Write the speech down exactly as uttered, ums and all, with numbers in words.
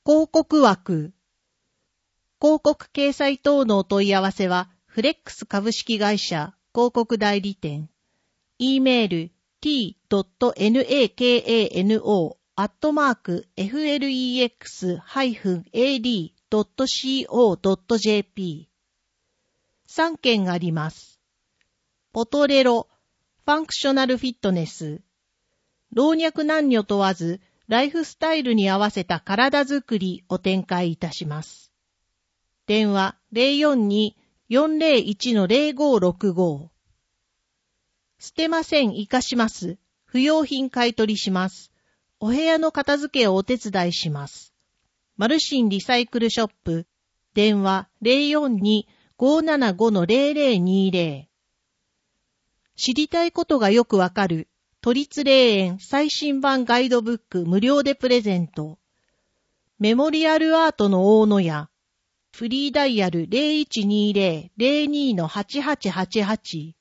広告枠。広告掲載等のお問い合わせは、フレックス株式会社広告代理店。e メール ティードットナカノ アットマーク エフエルイーエックス エーディー ドット シーオー ドット ジェーピー。さんけんあります。ポトレロ、ファンクショナルフィットネス。老若男女問わず、ライフスタイルに合わせた体づくりを展開いたします。電話 ゼロよんに よんゼロいち ゼロごろくご。捨てません、生かします。不用品買い取りします。お部屋の片付けをお手伝いします。マルシンリサイクルショップ。電話 ゼロよんに ごーななご ゼロゼロにゼロ。知りたいことがよくわかる。都立霊園最新版ガイドブック無料でプレゼント。メモリアルアートの大野屋。フリーダイヤル ゼロいちにゼロ ゼロに はちはちはちはち。